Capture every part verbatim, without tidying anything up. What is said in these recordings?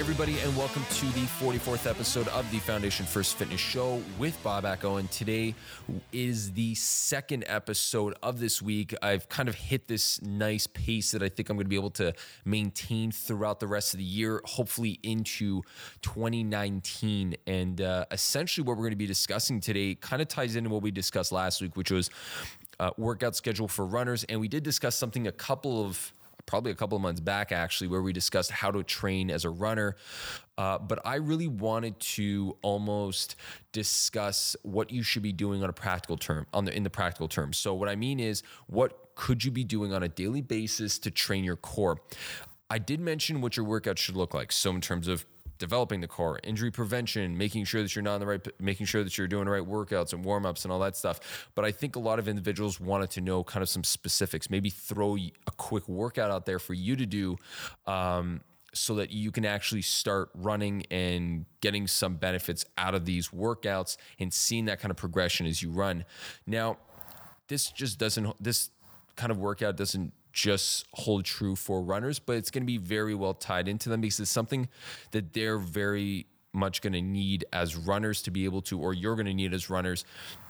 everybody, and welcome to the forty-fourth episode of the Foundation First Fitness Show with Bob Acko. And today is the second episode of this week. I've kind of hit this nice pace that I think I'm going to be able to maintain throughout the rest of the year, hopefully into twenty nineteen. And uh, essentially what we're going to be discussing today kind of ties into what we discussed last week, which was uh, workout schedule for runners. And we did discuss something a couple of probably a couple of months back, actually, where we discussed how to train as a runner. Uh, but I really wanted to almost discuss what you should be doing on a practical term, on the in the practical terms. So what I mean is, what could you be doing on a daily basis to train your core? I did mention what your workout should look like. So in terms of developing the core, injury prevention, making sure that you're not in the right, making sure that you're doing the right workouts and warm-ups and all that stuff. But I think a lot of individuals wanted to know kind of some specifics, maybe throw a quick workout out there for you to do um, so that you can actually start running and getting some benefits out of these workouts and seeing that kind of progression as you run. Now, this just doesn't, this kind of workout doesn't just hold true for runners, but it's going to be very well tied into them because it's something that they're very much going to need as runners to be able to, or you're going to need as runners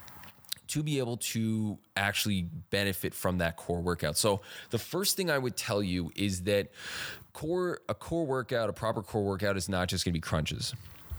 to be able to actually benefit from that core workout. So the first thing I would tell you is that core, a core workout, a proper core workout is not just going to be crunches.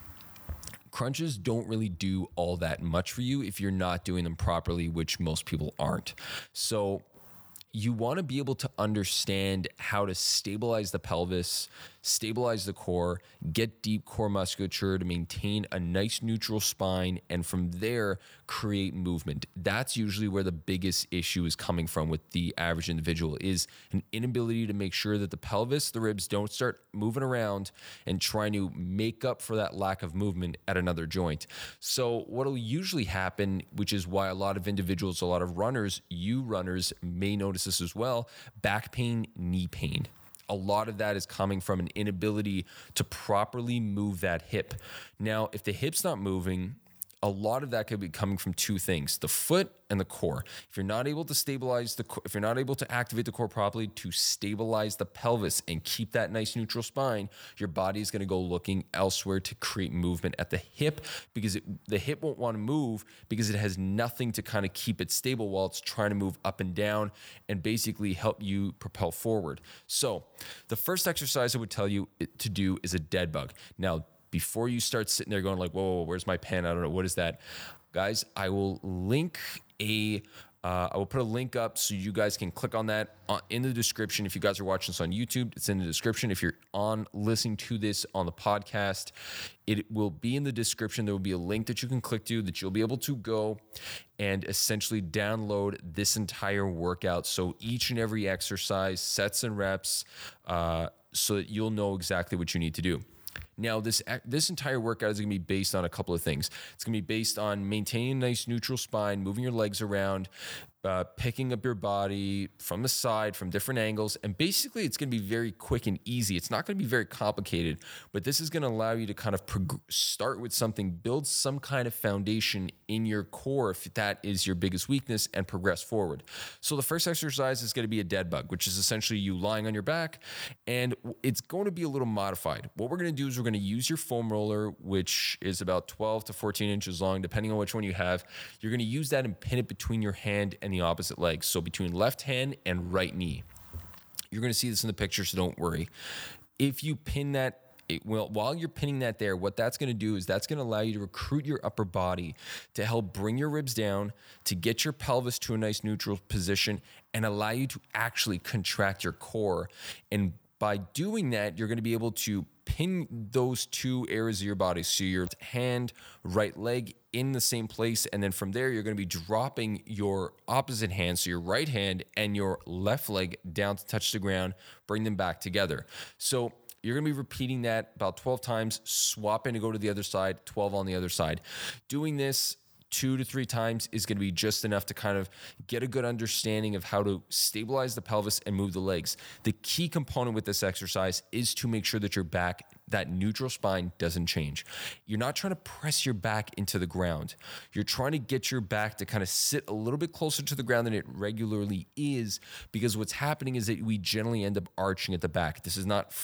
Crunches don't really do all that much for you if you're not doing them properly, which most people aren't. So you want to be able to understand how to stabilize the pelvis, stabilize the core, get deep core musculature to maintain a nice neutral spine, and from there, create movement. That's usually where the biggest issue is coming from with the average individual, is an inability to make sure that the pelvis, the ribs don't start moving around and trying to make up for that lack of movement at another joint. So what will usually happen, which is why a lot of individuals, a lot of runners, you runners may notice this as well, back pain, knee pain. A lot of that is coming from an inability to properly move that hip. Now, if the hip's not moving, a lot of that could be coming from two things: the foot and the core. If you're not able to stabilize the, if you're not able to activate the core properly to stabilize the pelvis and keep that nice neutral spine, your body is going to go looking elsewhere to create movement at the hip, because it, the hip won't want to move because it has nothing to kind of keep it stable while it's trying to move up and down and basically help you propel forward. So the first exercise I would tell you to do is a dead bug. Now, before you start sitting there going like, whoa, whoa, where's my pen? I don't know. What is that? Guys, I will link a, uh, I will put a link up so you guys can click on that in the description. If you guys are watching this on YouTube, it's in the description. If you're on listening to this on the podcast, it will be in the description. There will be a link that you can click to that you'll be able to go and essentially download this entire workout. So each and every exercise, sets and reps, uh, so that you'll know exactly what you need to do. Now, this this entire workout is going to be based on a couple of things. It's going to be based on maintaining a nice neutral spine, moving your legs around, uh, picking up your body from the side, from different angles. And basically, it's going to be very quick and easy. It's not going to be very complicated, but this is going to allow you to kind of prog- start with something, build some kind of foundation in your core if that is your biggest weakness, and progress forward. So the first exercise is going to be a dead bug, which is essentially you lying on your back, and it's going to be a little modified. What we're going to do is we're going to use your foam roller, which is about twelve to fourteen inches long, depending on which one you have. You're going to use that and pin it between your hand and the opposite leg. So between left hand and right knee. You're going to see this in the picture, so don't worry. If you pin that, it, well, while you're pinning that there, what that's going to do is that's going to allow you to recruit your upper body to help bring your ribs down, to get your pelvis to a nice neutral position, and allow you to actually contract your core. And by doing that, you're going to be able to pin those two areas of your body. So your hand, right leg in the same place. And then from there, you're going to be dropping your opposite hand, so your right hand and your left leg down to touch the ground, bring them back together. So you're going to be repeating that about twelve times, swapping to go to the other side, twelve on the other side. Doing this two to three times is going to be just enough to kind of get a good understanding of how to stabilize the pelvis and move the legs. The key component with this exercise is to make sure that your back, that neutral spine, doesn't change. You're not trying to press your back into the ground. You're trying to get your back to kind of sit a little bit closer to the ground than it regularly is, because what's happening is that we generally end up arching at the back. This is not f-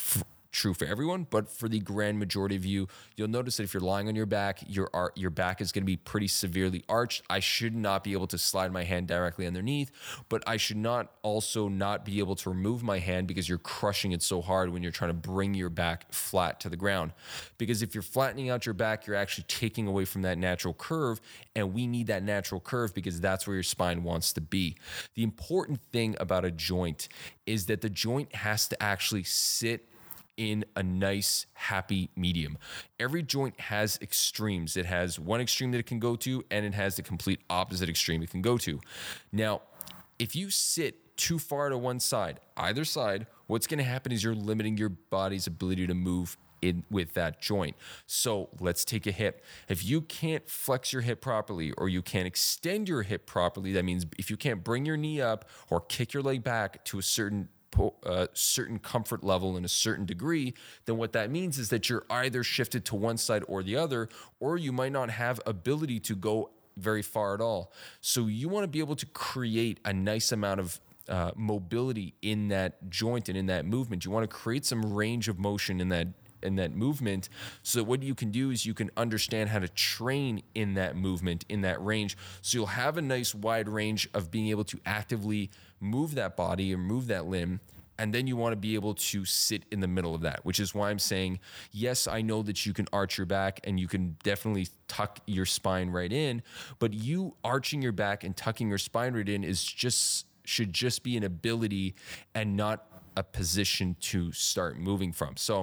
true for everyone, but for the grand majority of you, you'll notice that if you're lying on your back, your ar- your back is going to be pretty severely arched. I should not be able to slide my hand directly underneath, but I should not also not be able to remove my hand because you're crushing it so hard when you're trying to bring your back flat to the ground. Because if you're flattening out your back, you're actually taking away from that natural curve, and we need that natural curve because that's where your spine wants to be. The important thing about a joint is that the joint has to actually sit in a nice, happy medium. Every joint has extremes. It has one extreme that it can go to, and it has the complete opposite extreme it can go to. Now, if you sit too far to one side, either side, what's going to happen is you're limiting your body's ability to move in with that joint. So let's take a hip. If you can't flex your hip properly, or you can't extend your hip properly, that means if you can't bring your knee up or kick your leg back to a certain a certain comfort level in a certain degree, then what that means is that you're either shifted to one side or the other, or you might not have ability to go very far at all. So you want to be able to create a nice amount of uh, mobility in that joint and in that movement. You want to create some range of motion in that in that movement, so that what you can do is you can understand how to train in that movement, in that range. So you'll have a nice wide range of being able to actively move that body or move that limb. And then you want to be able to sit in the middle of that, which is why I'm saying, yes, I know that you can arch your back and you can definitely tuck your spine right in, but you arching your back and tucking your spine right in is just should just be an ability and not a position to start moving from. So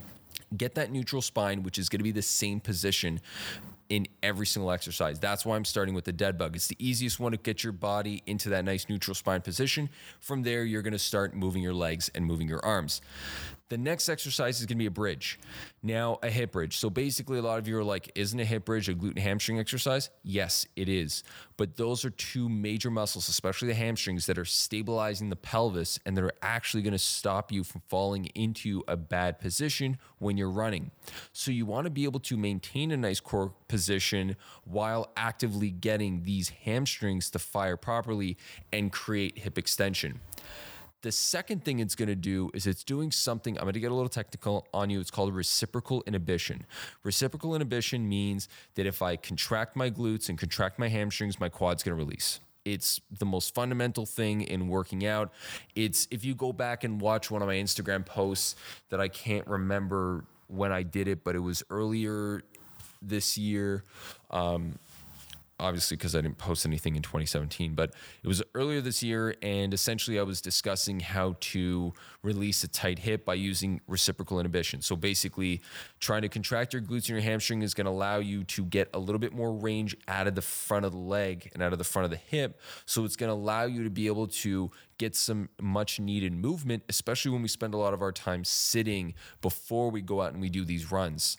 get that neutral spine, which is going to be the same position in every single exercise. That's why I'm starting with the dead bug. It's the easiest one to get your body into that nice neutral spine position. From there, you're going to start moving your legs and moving your arms. The next exercise is going to be a bridge. Now, a hip bridge. So basically, a lot of you are like, isn't a hip bridge a glute and hamstring exercise? Yes, it is. But those are two major muscles, especially the hamstrings, that are stabilizing the pelvis and that are actually going to stop you from falling into a bad position when you're running. So you want to be able to maintain a nice core position while actively getting these hamstrings to fire properly and create hip extension. The second thing it's going to do is it's doing something, I'm going to get a little technical on you. It's called reciprocal inhibition. Reciprocal inhibition means that if I contract my glutes and contract my hamstrings, my quad's going to release. It's the most fundamental thing in working out. It's, if you go back and watch one of my Instagram posts that I can't remember when I did it, but it was earlier this year, um, obviously because I didn't post anything in twenty seventeen, but it was earlier this year, and essentially I was discussing how to release a tight hip by using reciprocal inhibition. So basically, trying to contract your glutes and your hamstring is going to allow you to get a little bit more range out of the front of the leg and out of the front of the hip. So it's going to allow you to be able to get some much needed movement, especially when we spend a lot of our time sitting before we go out and we do these runs.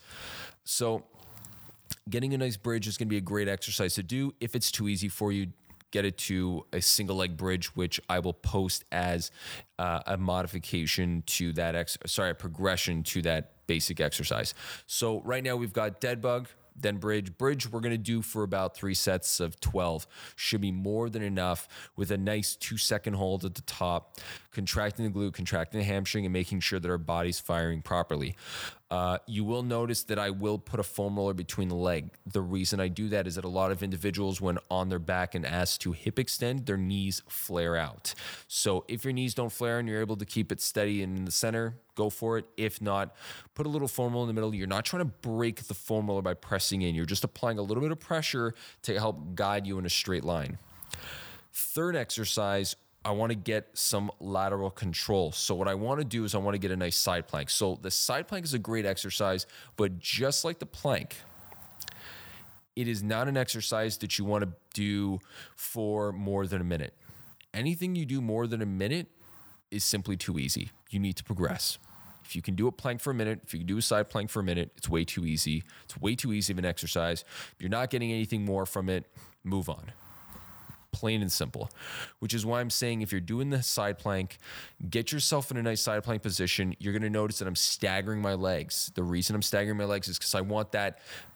So getting a nice bridge is going to be a great exercise to do. If it's too easy for you, get it to a single leg bridge, which I will post as uh, a modification to that, ex- sorry, a progression to that basic exercise. So right now we've got dead bug, then bridge. Bridge we're going to do for about three sets of twelve. Should be more than enough, with a nice two second hold at the top, contracting the glute, contracting the hamstring, and making sure that our body's firing properly. Uh, you will notice that I will put a foam roller between the leg. The reason I do that is that a lot of individuals, when on their back and asked to hip extend, their knees flare out. So if your knees don't flare and you're able to keep it steady and in the center, go for it. If not, put a little foam roller in the middle. You're not trying to break the foam roller by pressing in. You're just applying a little bit of pressure to help guide you in a straight line. Third exercise, I want to get some lateral control. So what I want to do is I want to get a nice side plank. So the side plank is a great exercise, but just like the plank, it is not an exercise that you want to do for more than a minute. Anything you do more than a minute is simply too easy. You need to progress. If you can do a plank for a minute, if you can do a side plank for a minute, it's way too easy. It's way too easy of an exercise. If you're not getting anything more from it, move on. Plain and simple, which is why I'm saying if you're doing the side plank, get yourself in a nice side plank position. You're going to notice that I'm staggering my legs. The reason I'm staggering my legs is because I want that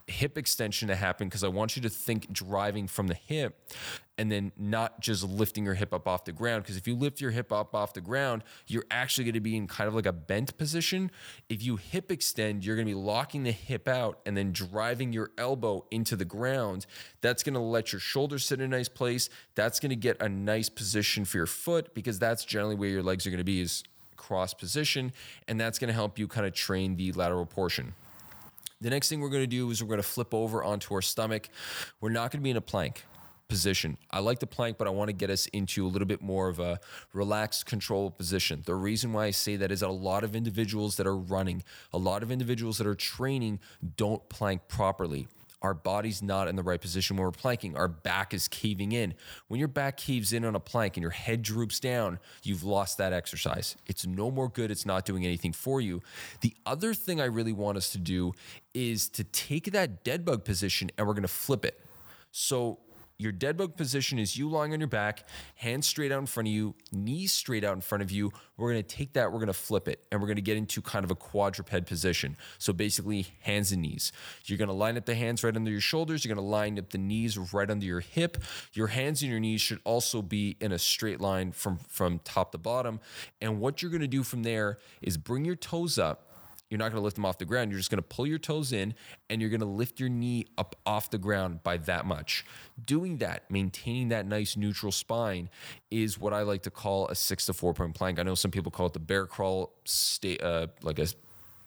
hip extension to happen, because I want you to think driving from the hip and then not just lifting your hip up off the ground. Because if you lift your hip up off the ground, you're actually going to be in kind of like a bent position. If you hip extend, you're going to be locking the hip out and then driving your elbow into the ground. That's going to let your shoulders sit in a nice place. That's going to get a nice position for your foot, because that's generally where your legs are going to be, is cross position. And that's going to help you kind of train the lateral portion. The next thing we're going to do is we're going to flip over onto our stomach. We're not going to be in a plank position. I like the plank, but I want to get us into a little bit more of a relaxed, controlled position. The reason why I say that is that a lot of individuals that are running, a lot of individuals that are training don't plank properly. Our body's not in the right position when we're planking. Our back is caving in. When your back caves in on a plank and your head droops down, you've lost that exercise. It's no more good. It's not doing anything for you. The other thing I really want us to do is to take that dead bug position and we're going to flip it. So your dead bug position is you lying on your back, hands straight out in front of you, knees straight out in front of you. We're going to take that, we're going to flip it, and we're going to get into kind of a quadruped position. So basically hands and knees. You're going to line up the hands right under your shoulders. You're going to line up the knees right under your hip. Your hands and your knees should also be in a straight line from, from top to bottom. And what you're going to do from there is bring your toes up. You're not going to lift them off the ground. You're just going to pull your toes in and you're going to lift your knee up off the ground by that much. Doing that, maintaining that nice neutral spine, is what I like to call a six to four point plank. I know some people call it the bear crawl, sta- uh, like a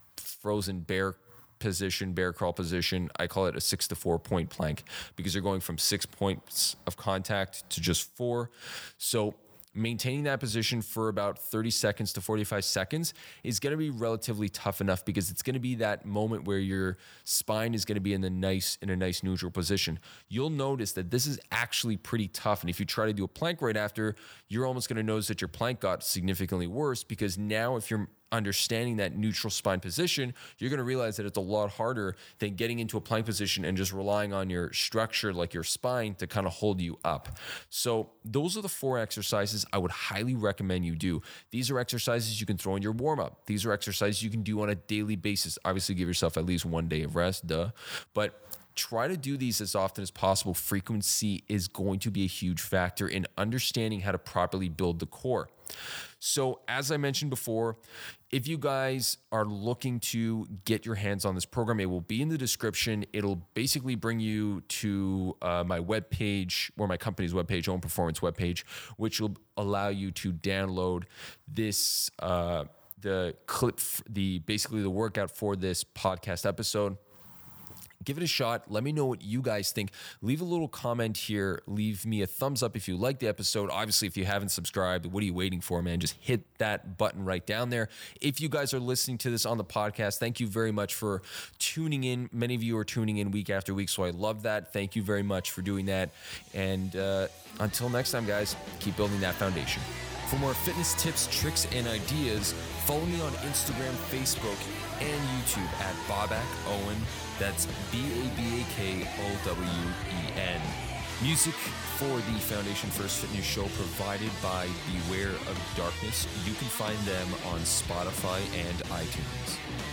frozen bear position, bear crawl position. I call it a six to four point plank because you're going from six points of contact to just four. So maintaining that position for about thirty seconds to forty-five seconds is going to be relatively tough enough, because it's going to be that moment where your spine is going to be in the nice in a nice neutral position. You'll notice that this is actually pretty tough, and if you try to do a plank right after, you're almost going to notice that your plank got significantly worse, because now if you're understanding that neutral spine position, you're going to realize that it's a lot harder than getting into a plank position and just relying on your structure like your spine to kind of hold you up. So those are the four exercises I would highly recommend you do. These are exercises you can throw in your warm-up. These are exercises you can do on a daily basis. Obviously, give yourself at least one day of rest, duh. But try to do these as often as possible. Frequency is going to be a huge factor in understanding how to properly build the core. So as I mentioned before, if you guys are looking to get your hands on this program, it will be in the description. It'll basically bring you to uh, my webpage, or my company's webpage, Own Performance webpage, which will allow you to download this, uh, the clip, the basically the workout for this podcast episode. Give it a shot. Let me know what you guys think. Leave a little comment here. Leave me a thumbs up if you like the episode. Obviously, if you haven't subscribed, what are you waiting for, man? Just hit that button right down there. If you guys are listening to this on the podcast, thank you very much for tuning in. Many of you are tuning in week after week, so I love that. Thank you very much for doing that. And uh, until next time, guys, keep building that foundation. For more fitness tips, tricks, and ideas, follow me on Instagram, Facebook, and YouTube at Babak Owen. That's B A B A K O W E N. Music for the Foundation First Fitness Show provided by Beware of Darkness. You can find them on Spotify and iTunes.